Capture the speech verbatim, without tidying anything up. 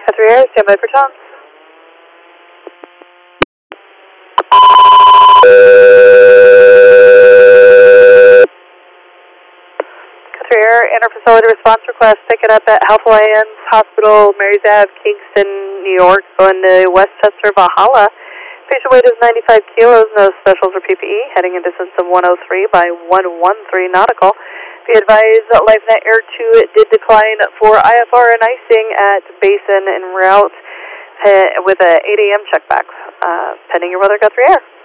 Guthrie Air, stand by for Tom. Guthrie Air, inter-facility response request, pick it up at Health Alliance Hospital, Marys Ave, Kingston, New York, going to Westchester, Valhalla. Patient weight is ninety-five kilos, no specials or P P E, heading in distance of one oh three by one thirteen nautical. Be advised, LifeNet Air two did decline for I F R and icing at Basin en route uh, with a eight A M checkback. Uh, pending your weather, Guthrie Air.